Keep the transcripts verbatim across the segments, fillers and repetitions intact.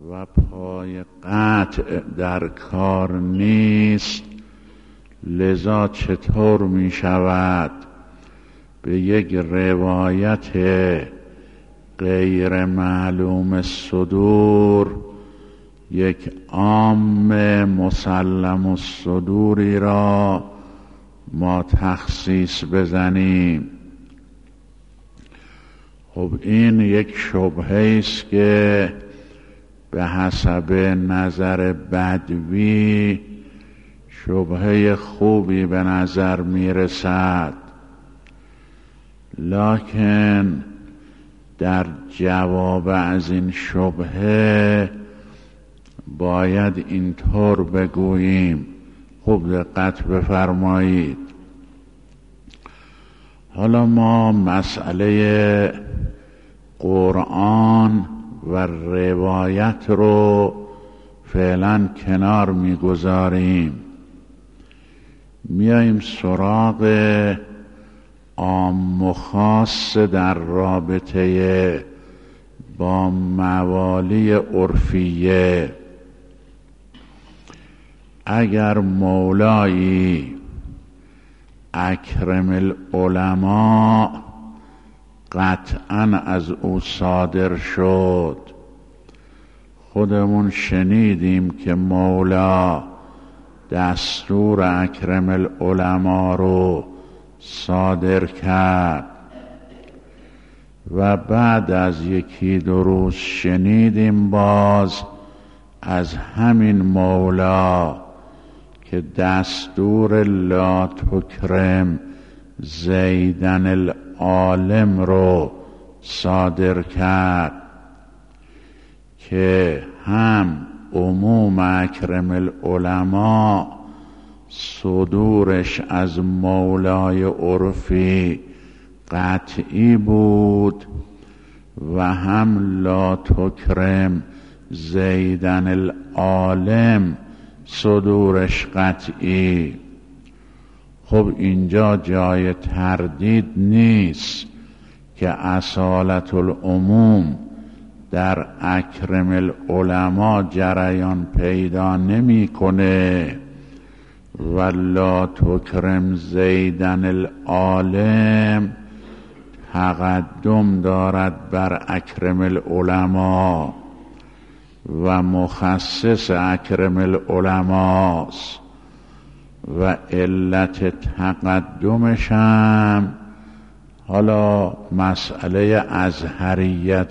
و پای قطع در کار نیست، لذا چطور می شود به یک روایت غیر معلوم الصدور یک عام مسلم الصدوری را ما تخصیص بزنیم؟ خب این یک شبهه است که به حسب نظر بدوی شبهه خوبی به نظر می رسد، لکن در جواب از این شبهه باید اینطور بگوییم. خوب دقت بفرمایید. حالا ما مسئله قرآن و روایت رو فعلا کنار میگذاریم، میاییم سراغ عام و خاص در رابطه با موالی عرفیه. اگر مولایی اکرم العلماء قطعا از او صادر شد، خودمون شنیدیم که مولا دستور اکرم العلماء رو صادر کرد و بعد از یکی دو روز شنیدیم باز از همین مولا که دستور لا تکرم زیدن العالم رو صادر کرد که هم عموم اکرم العلماء صدورش از مولای عرفی قطعی بود و هم لا تکرم زیدن العالم صدورش قطعی. خب اینجا جای تردید نیست که اصالت العموم در اکرم العلماء جریان پیدا نمی کنه و لا تکرم زیدن العالم تقدم دارد بر اکرم العلماء و مخصص اکرم العلماء و علت تقدمش هم حالا مسئله ازهریت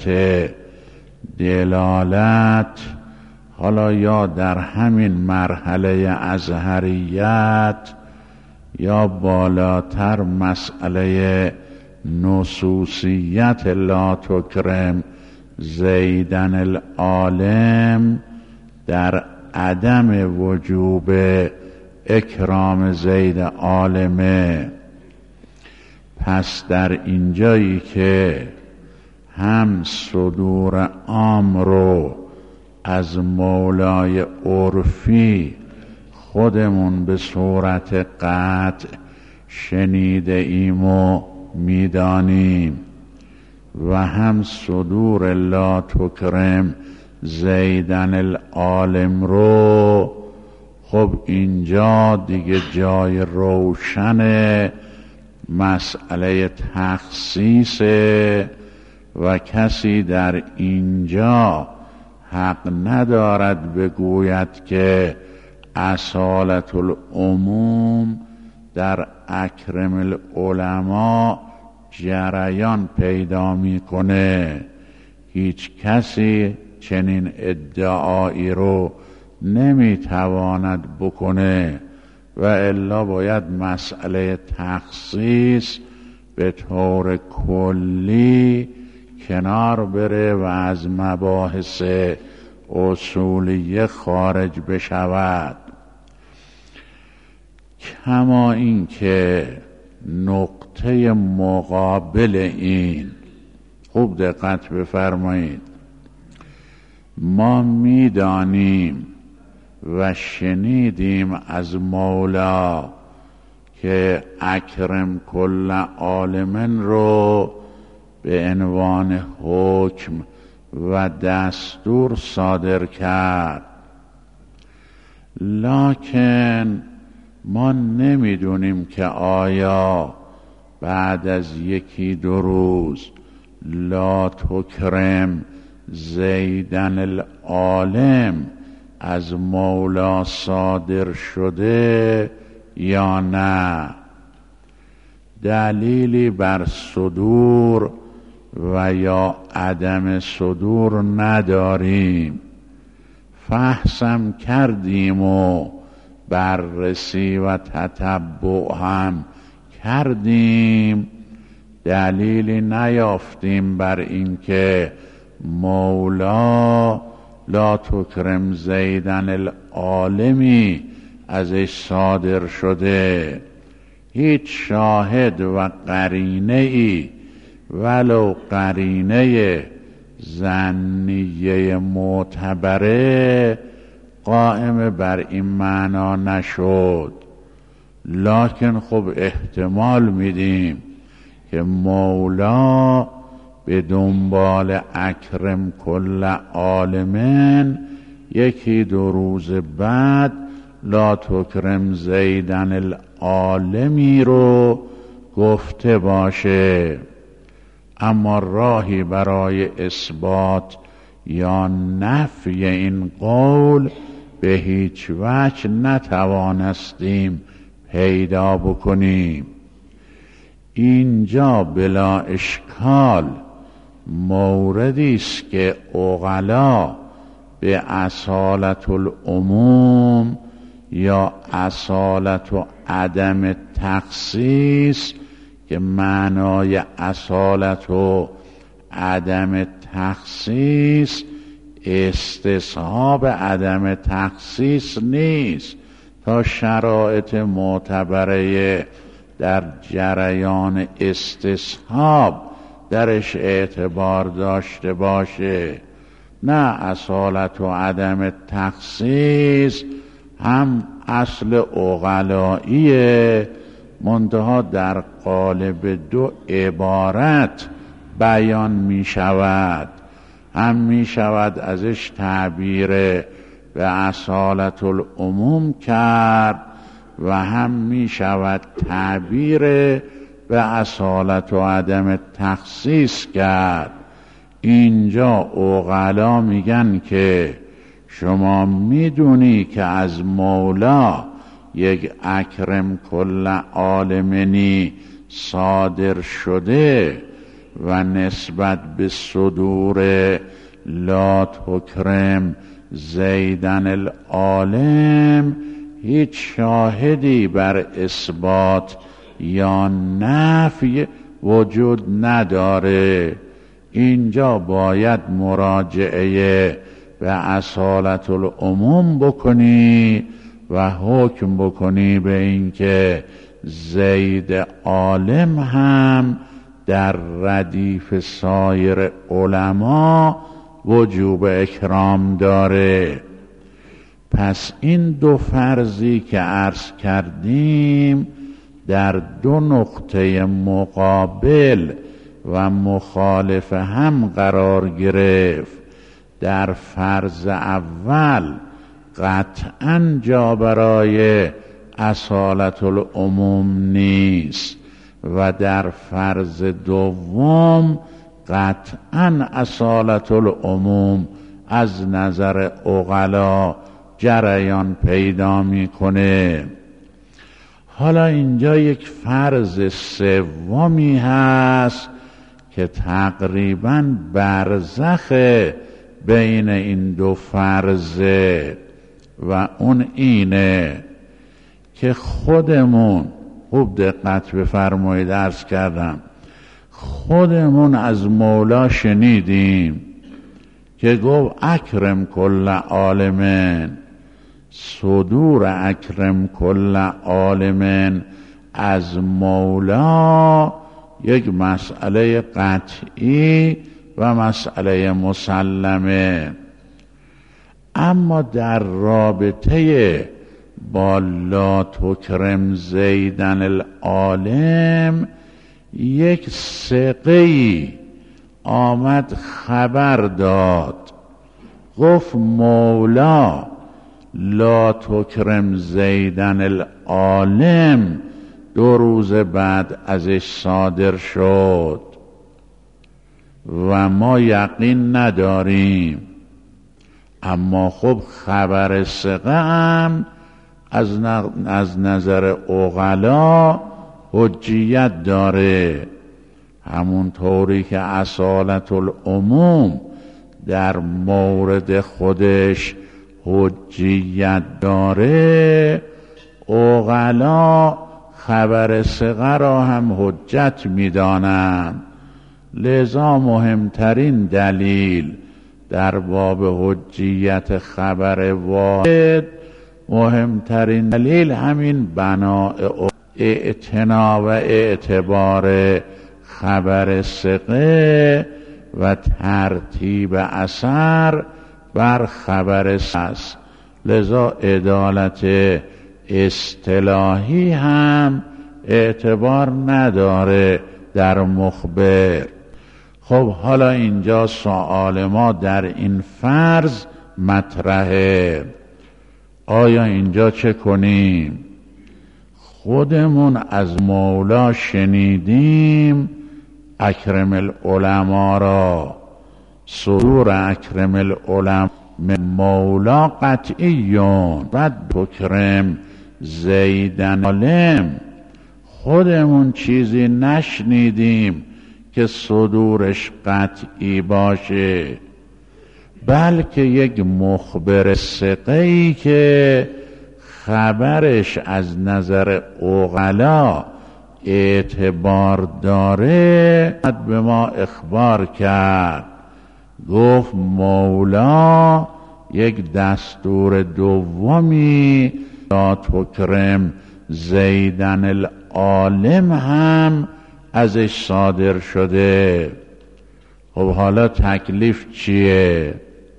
دلالت، حالا یا در همین مرحله ازهریت یا بالاتر مسئله نصوصیت لا تکرم زیدن العالم در عدم وجوب اکرام زید عالمه. پس در اینجایی که هم صدور عام رو از مولای عرفی خودمون به صورت قطع شنیده ایم و میدانیم و هم صدور لا تکرم زیدن العالم رو، خب اینجا دیگه جای روشن مسئله تخصیصه و کسی در اینجا حق ندارد بگوید که اصالت العموم در اکرم العلماء جریان پیدا میکنه. هیچ کسی چنین ادعایی رو نمیتواند بکنه و الا باید مسئله تخصیص به طور کلی کنار بره و از مباحث اصولیه خارج بشود. کما این که نقطه مقابل این، خوب دقت بفرمایید، ما میدانیم و شنیدیم از مولا که اکرم کل عالمن رو به عنوان حکم و دستور صادر کرد. لکن ما نمیدونیم که آیا بعد از یکی دو روز لا تکرم زیدن العالم از مولا صادر شده یا نه. دلیلی بر صدور و یا عدم صدور نداریم. فحصم کردیم و بررسی و تتبع هم کردیم، دلیلی نیافتیم بر اینکه مولا لا تکرم زیدن العالمی ازش صادر شده. هیچ شاهد و قرینه ای ولو قرینه ظنیه معتبره قائم بر این معنا نشد. لکن خب احتمال میدیم که مولا به دنبال اکرم کل عالمین یکی دو روز بعد لا تکرم زیدن العالمی رو گفته باشه. اما راهی برای اثبات یا نفی این قول به هیچ وجه نتوانستیم پیدا بکنیم. اینجا بلا اشکال موردی است که عقلا به اصالت العموم یا اصالت و عدم تخصیص، که معنای اصالت و عدم تخصیص استصحاب عدم تخصیص نیست، تا شرایط معتبره در جریان استصحاب درش اعتبار داشته باشه. نه، اصالت و عدم تخصیص هم اصل عقلاییه، منتها در قالب دو عبارت بیان می شود. هم می شود ازش تعبیر به اصالت العموم کرد و هم می شود تعبیر به اصالت و عدم تخصیص کرد. اینجا عقلا میگن که شما میدونی که از مولا یک اکرم کل عالمینی صادر شده و نسبت به صدور لا تکرم زیدن العالم هیچ شاهدی بر اثبات یا نفی وجود نداره. اینجا باید مراجعه به اصالت العموم بکنی و حکم بکنی به اینکه زید عالم هم در ردیف سایر علما وجوب اکرام داره. پس این دو فرضی که عرض کردیم در دو نقطه مقابل و مخالف هم قرار گرفت. در فرض اول قطعاً جا برای اصالت العموم نیست و در فرض دوم قطعاً اصالت العموم از نظر عقلا جریان پیدا میکنه. حالا اینجا یک فرض سومی هست که تقریباً برزخ بین این دو فرضه و اون اینه که خودمون، خوب دقت بفرمایید، عرض کردم خودمون از مولا شنیدیم که گفت اکرم کل عالمین. صدور اکرم کل عالمین از مولا یک مسئله قطعی و مسئله مسلمه، اما در رابطه با لا تکرم زیدن العالم یک ثقه‌ای آمد خبر داد، گفت مولا لا تکرم زیدن العالم دو روز بعد ازش صادر شد و ما یقین نداریم، اما خب خبر ثقه هم از, از نظر عقلا حجیت داره، همون طوری که اصالت العموم در مورد خودش حجیت داره، عقلا خبر ثقه را هم حجت می‌دانند. لذا مهمترین دلیل در باب حجیت خبر واحد، مهمترین دلیل همین بناء اعتنا و اعتبار خبر ثقه و ترتیب اثر بر خبر است. لذا عدالت اصطلاحی هم اعتبار نداره در مخبر. خب حالا اینجا سوال ما در این فرض مطرحه، آیا اینجا چه کنیم؟ خودمون از مولا شنیدیم اکرم العلماء را، صدور اکرم العلماء من مولا قطعیون و تکرم زیدن عالم، خودمون چیزی نشنیدیم که صدورش قطعی باشه، بلکه یک مخبر ثقه‌ای که خبرش از نظر عقلا اعتبار داره به ما اخبار کرد، گفت مولا یک دستور دومی لا تکرم زیدن العالم هم ازش صادر شده. خب حالا تکلیف چیه؟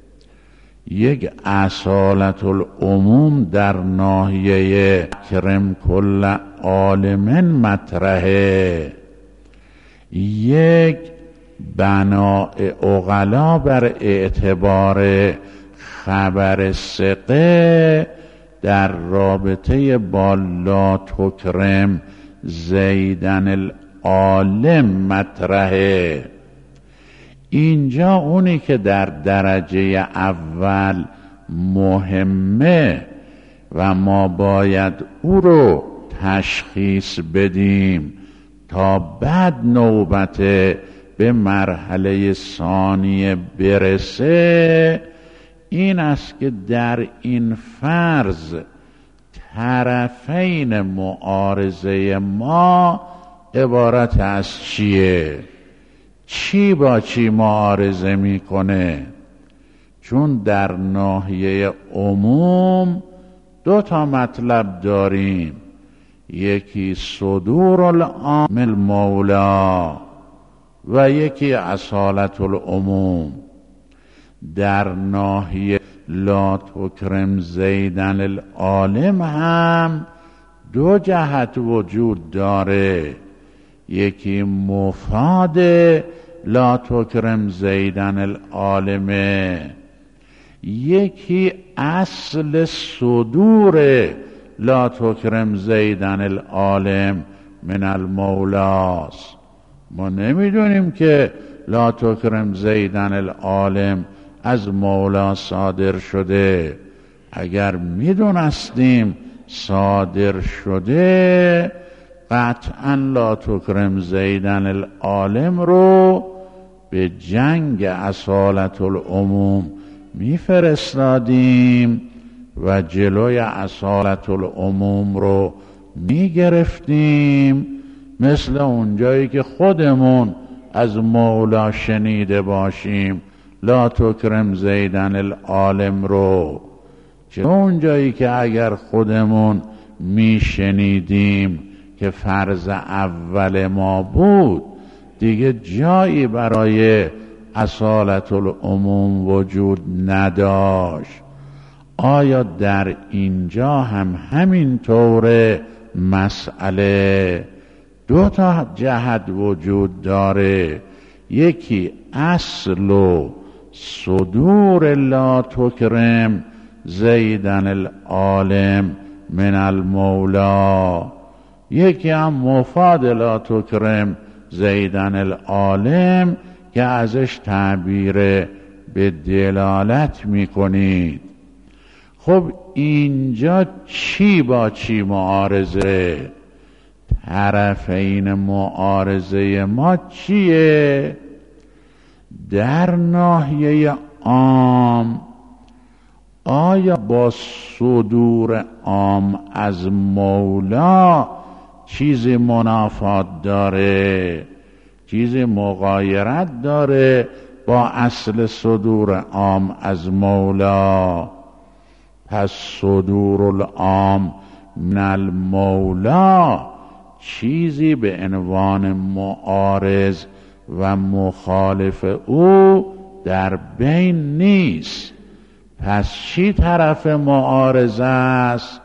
یک اصالت العموم در ناحیه اکرم کل عالم مطرحه، یک بناء عقلا بر اعتبار خبر ثقه در رابطه با لا تکرم زیدن العالم مطرحه. اینجا اونی که در درجه اول مهمه و ما باید او رو تشخیص بدیم تا بعد نوبت به مرحله ثانیه برسه، این است که در این فرض طرفین معارضه ما عبارت از چیه؟ چی با چی معارضه میکنه؟ چون در ناحیه عموم دو تا مطلب داریم، یکی صدور العامل مولا و یکی اصالت العموم. در ناحیه لا تکرم زیدن العالم هم دو جهت وجود داره، یکی مفاد لا تکرم زیدن العالمه، یکی اصل صدور لا تکرم زیدن العالم من المولاست. ما نمیدونیم که لا تکرم زیدن العالم از مولا صادر شده، اگر میدونستیم صادر شده قطعا لا تکرم زیدن العالم رو به جنگ اصالت العموم میفرستادیم و جلوی اصالت العموم رو میگرفتیم، مثل اونجایی که خودمون از مولا شنیده باشیم لا تکرم زیدن العالم رو، چه اونجایی که اگر خودمون میشنیدیم که فرض اول ما بود دیگه جایی برای اصالت العموم وجود نداشت. آیا در اینجا هم همین طور مسئله دو تا جهت وجود داره، یکی اصل و صدور لا تکرم زیدن العالم من المولا. یکی هم مفاد لا تکرم زیدن العالم که ازش تعبیر به دلالت میکنید. خب اینجا چی با چی معارضه؟ طرفین معارضه ما چیه؟ در ناحیه عام آیا با صدور عام از مولا چیزی منافات داره؟ چیزی مغایرت داره با اصل صدور عام از مولا؟ پس صدور العام من المولا چیزی به عنوان معارض و مخالف او در بین نیست. پس چی طرف معارضه است؟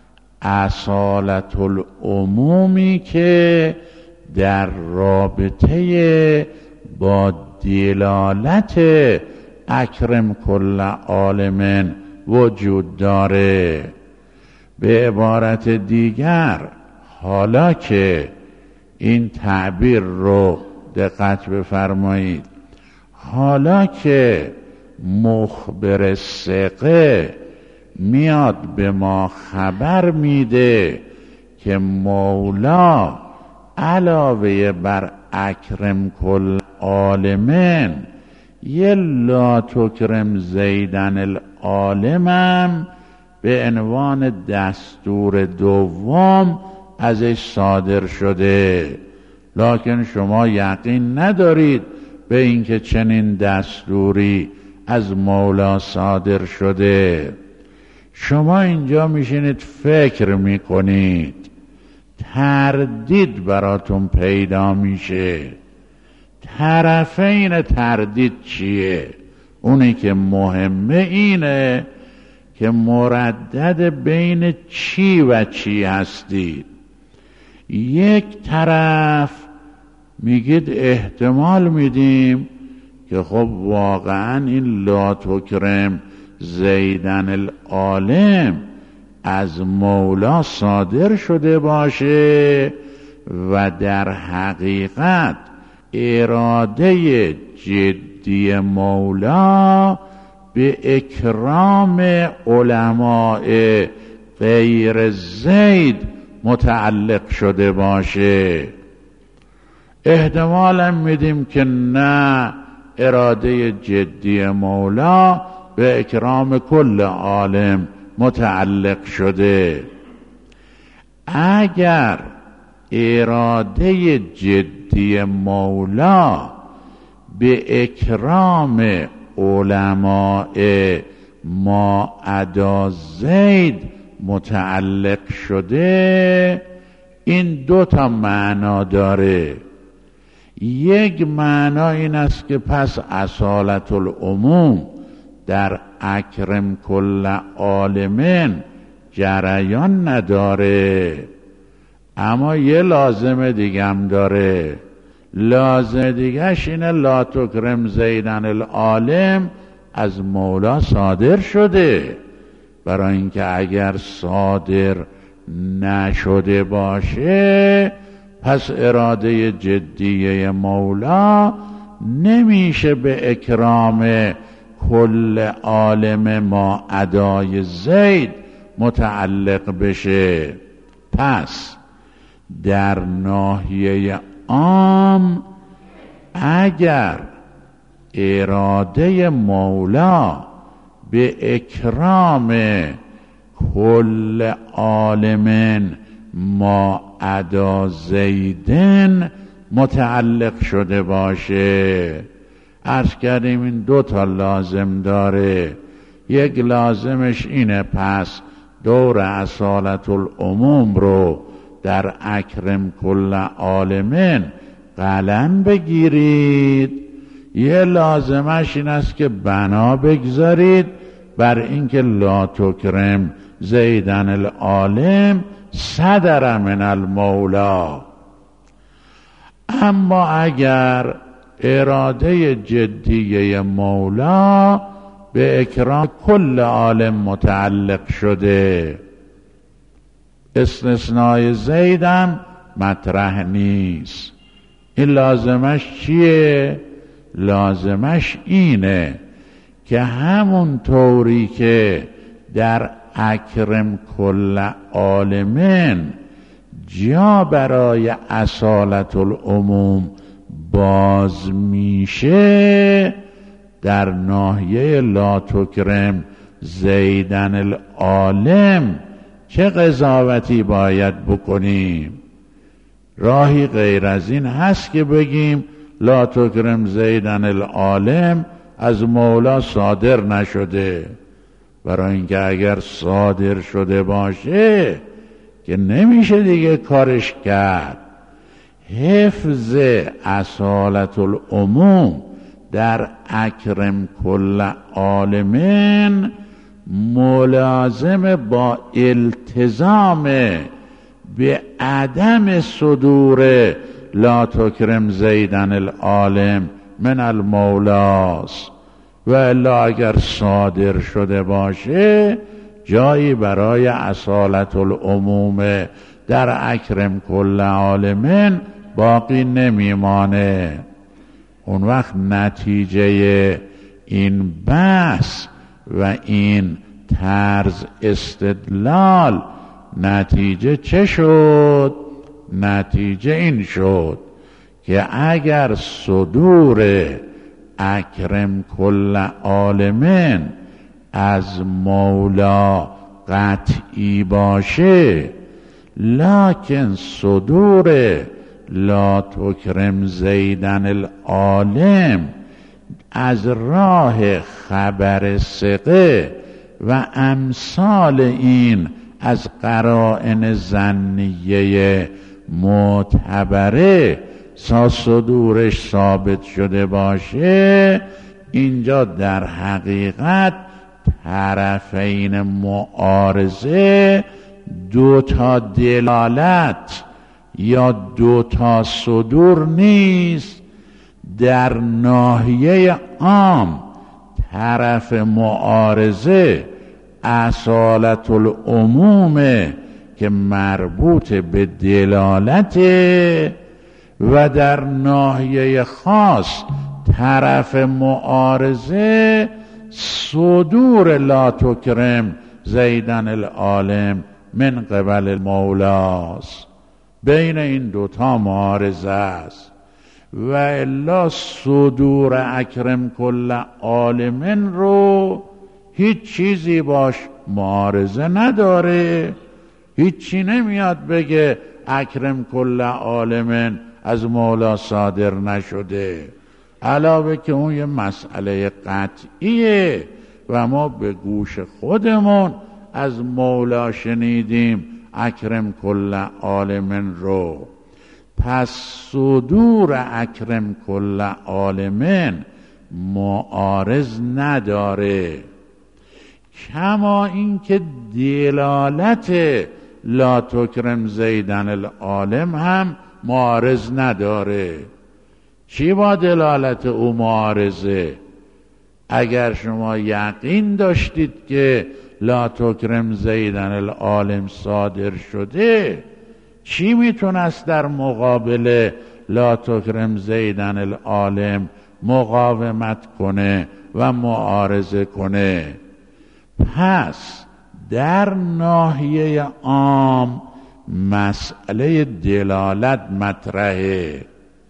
اصالت العمومی که در رابطه با دلالت اکرم کل عالم وجود داره. به عبارت دیگر، حالا که این تعبیر رو دقت بفرمایید، حالا که مخبر ثقه میاد به ما خبر میده که مولا علاوه بر اکرم کل عالمن یه لا تکرم زیدن العالمم به عنوان دستور دوم ازش صادر شده، لکن شما یقین ندارید به اینکه چنین دستوری از مولا صادر شده. شما اینجا میشینید فکر میکنید، تردید براتون پیدا میشه. طرفین تردید چیه؟ اونی که مهمه اینه که مردد بین چی و چی هستید. یک طرف میگید احتمال میدیم که خب واقعا این لا تکرم زیدن العالم از مولا صادر شده باشه و در حقیقت اراده جدی مولا به اکرام علماء غیر زید متعلق شده باشه. احتمالم میدیم که نه، اراده جدی مولا به اکرام کل عالم متعلق شده. اگر اراده جدی مولا به اکرام علماء ما عدا زید متعلق شده، این دو تا معنا داره. یک معنا این است که پس اصالت العموم در اکرم کل عالمین جریان نداره، اما یه لازم دیگه هم داره. لازم دیگهش اینه لا تکرم زیدن العالم از مولا صادر شده، برای اینکه اگر صادر نشده باشه پس اراده جدیه مولا نمیشه به اکرام کل عالم ما عدای زید متعلق بشه. پس در ناحیه عام اگر اراده مولا به اکرام کل عالم ما عدا زیدن متعلق شده باشه، عرض کردیم این دو تا لازم داره. یک لازمش اینه پس دور اصالت العموم رو در اکرم کل عالمین قلم بگیرید. یه لازمش این است که بنا بگذارید بر اینکه لا تکرم زیدن العالم صدر من المولا. اما اگر اراده جدیه مولا به اکرام کل عالم متعلق شده. استثنای زیدم مطرح نیست. این لازمش چیه؟ لازمش اینه که همون طوری که در اکرم کل عالمین جا برای اصالت العموم باز میشه، در ناحیه لا تکرم زیدن العالم چه قضاوتی باید بکنیم؟ راهی غیر از این هست که بگیم لا تکرم زیدن العالم از مولا صادر نشده؟ برای اینکه اگر صادر شده باشه که نمیشه دیگه کارش کرد. حفظ اصالت العموم در اکرم کل عالمین ملازم با التزام به عدم صدور لا تکرم زیدن العالم من المولاست، و الا اگر صادر شده باشه جایی برای اصالت العموم در اکرم کل عالمین باقی نمیمانه. اون وقت نتیجه این بحث و این طرز استدلال نتیجه چه شد؟ نتیجه این شد که اگر صدور اکرم کل عالمین از مولا قطعی باشه، لکن صدور لا تکرم زیدن العالم از راه خبر ثقه و امثال این از قرائن ظنیه معتبره تا صدورش ثابت شده باشه، اینجا در حقیقت طرفین معارضه دو تا دلالت یا دو تا صدور نیست. در ناحیه عام طرف معارضه اصالت العموم که مربوط به دلالته، و در ناحیه خاص طرف معارضه صدور لا تکرم زیدن العالم من قبل المولاست. بین این دوتا معارضه است، و الا صدور اکرم کل عالمین رو هیچ چیزی باش معارضه نداره. هیچی نمیاد بگه اکرم کل عالمین از مولا صادر نشده، علاوه که اون یه مسئله قطعیه و ما به گوش خودمون از مولا شنیدیم اکرم کل عالمین رو. پس صدور اکرم کل عالمین معارض نداره، کما اینکه دلالت لا تکرم زیدن العالم هم معارض نداره. چی با دلالت او معارضه؟ اگر شما یقین داشتید که لا تکرم زیدن العالم صادر شده، چی میتونست در مقابل لا تکرم زیدن العالم مقاومت کنه و معارضه کنه؟ پس در ناحیه عام مسئله دلالت مطرحه،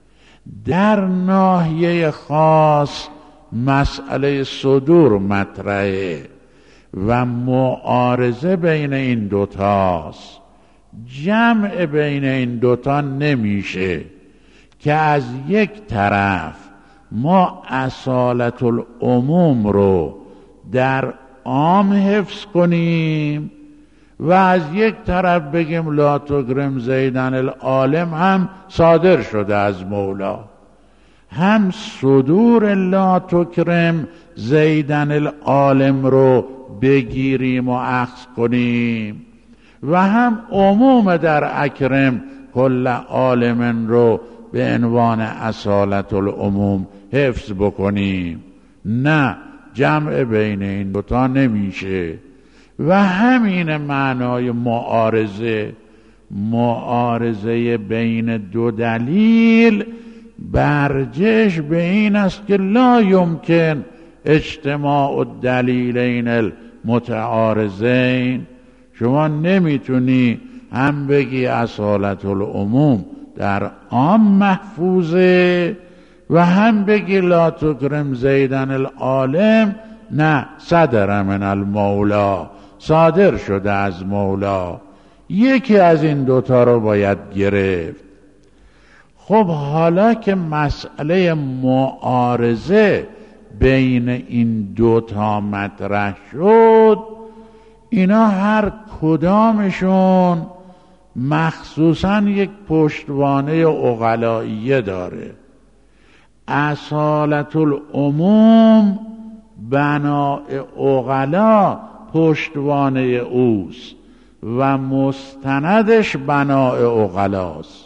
در ناحیه خاص مسئله صدور مطرحه و معارضه بین این دوتاست. جمع بین این دوتا نمیشه که از یک طرف ما اصالت العموم رو در عام حفظ کنیم و از یک طرف بگیم لا تکرم زیدن العالم هم صادر شده از مولا. هم صدور لا تکرم زیدن العالم رو بگیریم و اخذ کنیم و هم عموم در اکرم کل عالم رو به عنوان اصالت العموم حفظ بکنیم. نه، جمع بین این دوتا نمیشه. و همین معنای معارضه، معارضه بین دو دلیل برجش به این است که لا یمکن اجتماع الدلیلین المتعارضین. شما نمیتونی هم بگی اصالت العموم در عام محفوظه و هم بگی لا تکرم زیدن العالم نه صدر من المولا، صادر شده از مولا. یکی از این دوتا رو باید گرفت. خب حالا که مسئله معارضه بین این دوتا مطرح شد، اینا هر کدامشون مخصوصاً یک پشتوانه عقلائیه داره. اصالت العموم بناء عقلا پشتوانه اوست و مستندش بناء عقلاست.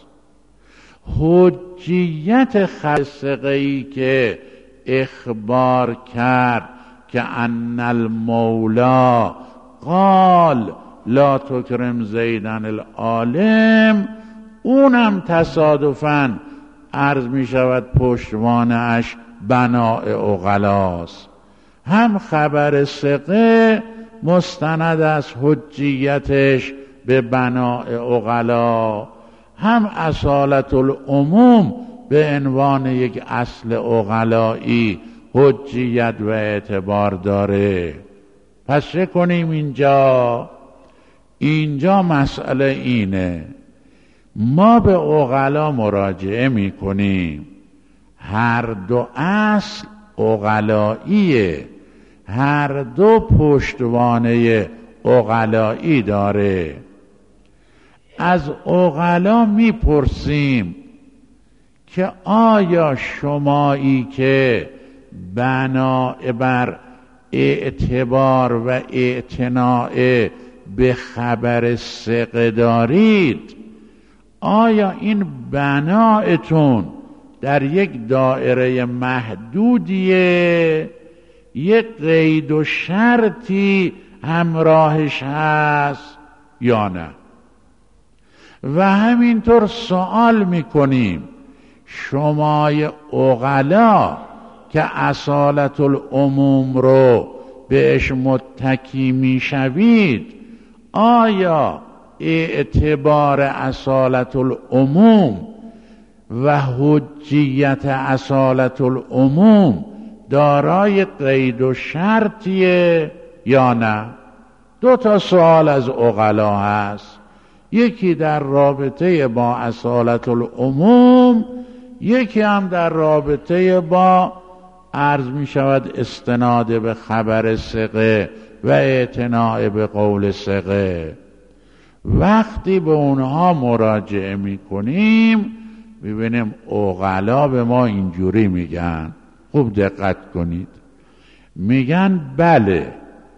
حجیت خلصقه‌ای که اخبار کرد که ان المولا قال لا تکرم زیدن العالم، اونم تصادفاً عرض می شود پشتوانه‌اش بناء عقلاست. هم خبر ثقه مستند از حجیتش به بناء عقلا، هم اصالت العموم به عنوان یک اصل عقلایی حجیت و اعتبار داره. پس چه کنیم اینجا؟ اینجا مسئله اینه، ما به عقلا مراجعه می کنیم. هر دو اصل عقلاییه، هر دو پشتوانه عقلایی داره. از عقلا می پرسیم که آیا شمایی که بناء بر اعتبار و اعتناع به خبر ثقه دارید، آیا این بناءتون در یک دایره محدودیه، یک قید و شرطی همراهش هست یا نه؟ و همینطور سوال میکنیم شمای عقلا که اصالت العموم رو بهش متکی میشوید، آیا اعتبار اصالت العموم و حجیت اصالت العموم دارای قید و شرطیه یا نه؟ دو تا سوال از عقلا هست، یکی در رابطه با اصالت العموم، یکی هم در رابطه با عرض می شود استناد به خبر ثقه و اعتناع به قول ثقه. وقتی به اونها مراجعه می کنیم ببینیم عقلا به ما اینجوری میگن. خوب دقت کنید، میگن بله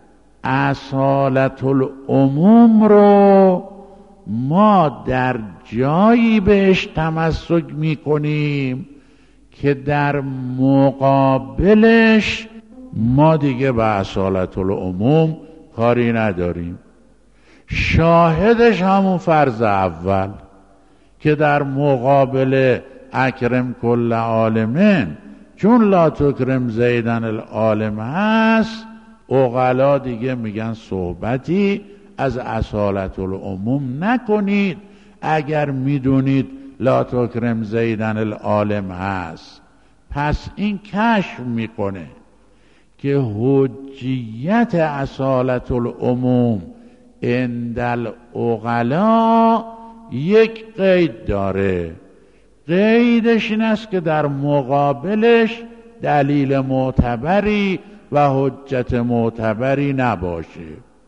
اصالت العموم رو ما در جایی بهش تمسک میکنیم که در مقابلش ما دیگه به اصالت العموم کاری نداریم. شاهدش همون فرض اول که در مقابل اکرم کل عالمین، چون لا تکرم زیدن العالم هست، عقلا دیگه میگن صحبتی از اصالت العموم نکنید اگر میدونید لا تکرم زیدن العالم هست. پس این کشف میکنه که حجیت اصالت العموم عند العقلا یک قید داره. قیدش این است که در مقابلش دلیل معتبری و حجت معتبری نباشه.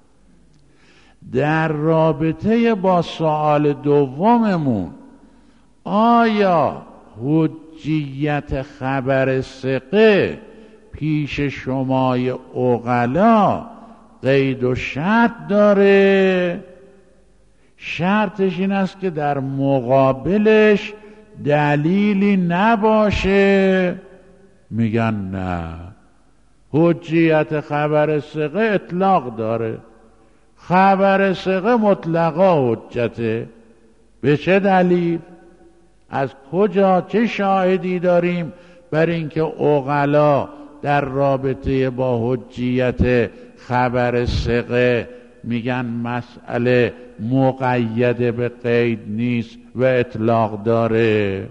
در رابطه با سوال دوممون، آیا حجیت خبر ثقه پیش شمای عقلا قید و شرط داره؟ شرطش این است که در مقابلش دلیلی نباشه؟ میگن نه، حجیت خبر ثقه اطلاق داره، خبر ثقه مطلقا حجته. به چه دلیل؟ از کجا چه شاهدی داریم بر اینکه عقلا در رابطه با حجیت خبر ثقه میگن مسئله مقید به قید نیست و اطلاق داره؟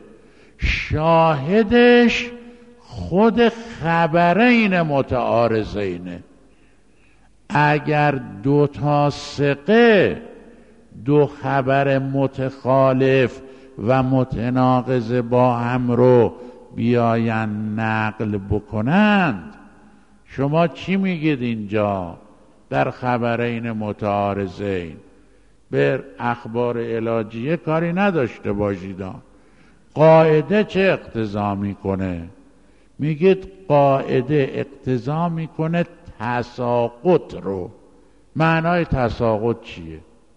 شاهدش خود خبرین متعارضینه. اگر دو تا ثقه دو خبر متخالف و متناقض با هم رو بیاین نقل بکنند، شما چی میگید اینجا در خبرین متعارضین؟ به اخبار علاجیه کاری نداشته باشید. قاعده چه اقتضا میکنه؟ میگید قاعده اقتضا میکنه تساقط رو. معنای تساقط چیه؟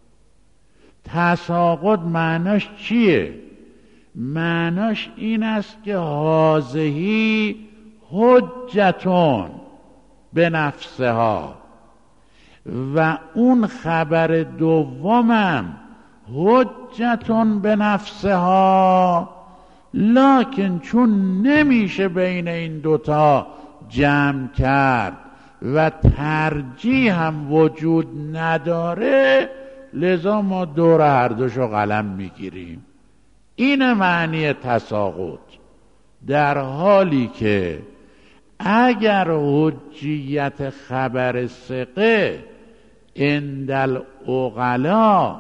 تساقط معناش چیه؟ معناش این است که هذهی حجتون به نفسها و اون خبر دومم حجتون به نفسها، لکن چون نمیشه بین این دوتا جمع کرد و ترجیح هم وجود نداره، لذا ما دور هر دوشو قلم میگیریم. این معنی تساقط. در حالی که اگر حجیت خبر ثقه عند العقلا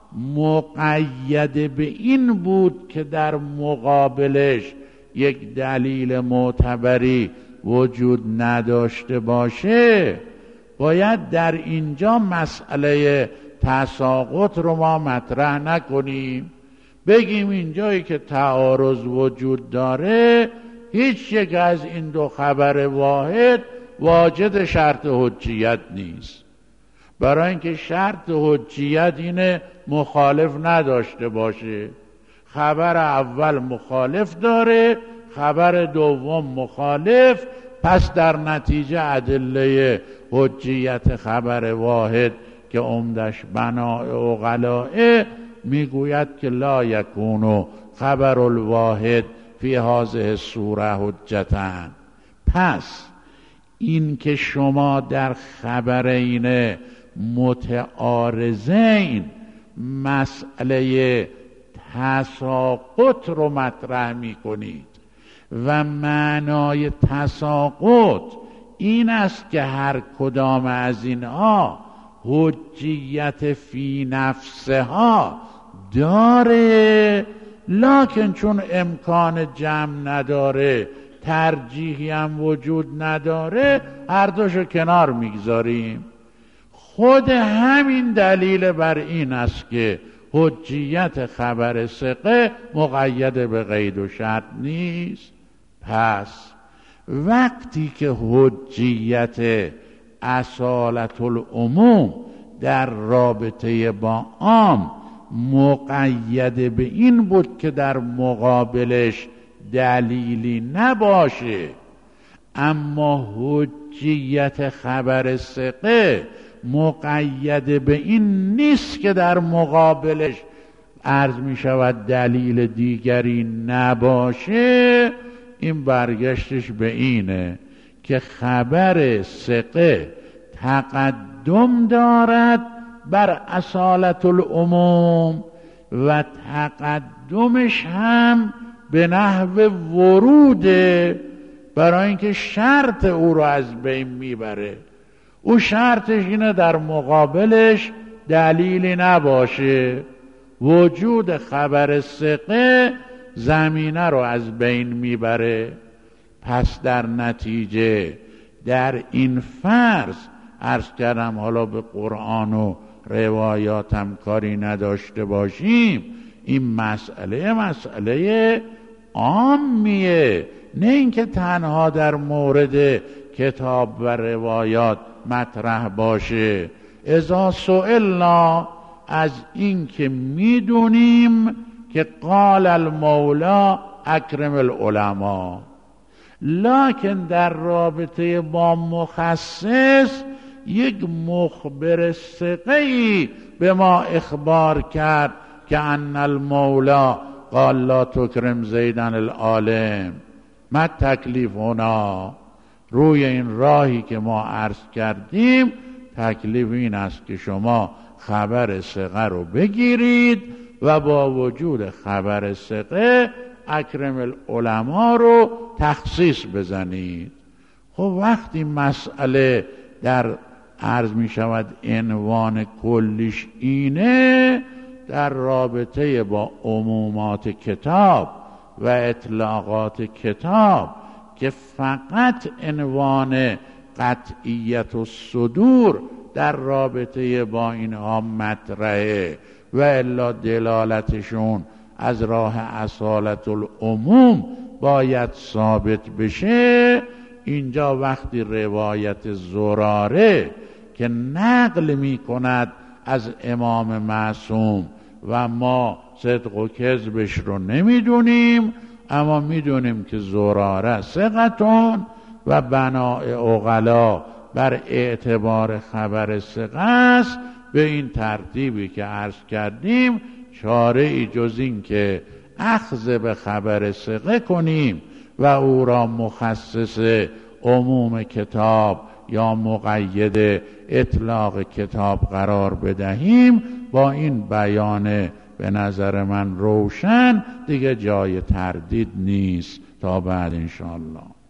مقید به این بود که در مقابلش یک دلیل معتبری وجود نداشته باشه، باید در اینجا مسئله تساقط رو ما مطرح نکنیم، بگیم اینجایی که تعارض وجود داره هیچ یک از این دو خبر واحد واجد شرط حجیت نیست. برای اینکه شرط حجیت اینه مخالف نداشته باشه. خبر اول مخالف داره، خبر دوم مخالف، پس در نتیجه ادله حجیت خبر واحد که عمدش بناء عقلائه میگوید که لا یکونو خبر الواحد فی هذه الصوره حجتن. پس این که شما در خبرین متعارضین مسئله تساقط رو مطرح می کنید و معنای تساقط این است که هر کدام از اینها حجیت فی نفسها داره، لکن چون امکان جمع نداره، ترجیحی هم وجود نداره، هر دوشو کنار میگذاریم. خود همین دلیل بر این است که حجیت خبر ثقه مقید به قید و شرط نیست. پس وقتی که حجیت اصالت العموم در رابطه با عام مقید به این بود که در مقابلش دلیلی نباشه، اما حجیت خبر ثقه مقید به این نیست که در مقابلش عرض می شود دلیل دیگری نباشه، این برگشتش به اینه که خبر ثقه تقدم دارد بر اصالت العموم و تقدمش هم به نحو وروده، برای اینکه شرط او رو از بین میبره. او شرطش اینه در مقابلش دلیلی نباشه. وجود خبر ثقه زمینه رو از بین میبره. پس در نتیجه در این فرض عرض کردم، حالا به قرآن و روایاتم کاری نداشته باشیم، این مسئله مسئله عامیه، نه اینکه تنها در مورد کتاب و روایات مطرح باشه. اذا سئلنا، از این که میدونیم که قال المولا اکرم العلماء، لکن در رابطه با مخصص یک مخبر ثقه‌ای به ما اخبار کرد که ان المولا قال لا تکرم زیدن العالم. ما تکلیف هنا، روی این راهی که ما عرض کردیم تکلیف این است که شما خبر ثقه رو بگیرید و با وجود خبر ثقه اکرم العلماء رو تخصیص بزنید. خب وقتی مسئله در عرض می شود عنوان کلیش اینه، در رابطه با عمومات کتاب و اطلاقات کتاب که فقط عنوان قطعیت و صدور در رابطه با اینها مطرحه و الا دلالتشون از راه اصالت العموم باید ثابت بشه، اینجا وقتی روایت زراره که نقل می کند از امام معصوم و ما صدق و کذبش رو نمیدونیم، اما میدونیم که زراره ثقتون و بناء عقلا بر اعتبار خبر ثقه است، به این ترتیبی که عرض کردیم چاره ای جز این که اخذ به خبر ثقه کنیم و او را مخصص عموم کتاب یا مقید اطلاق کتاب قرار بدهیم، با این بیان به نظر من روشن دیگه جای تردید نیست. تا بعد انشاءالله.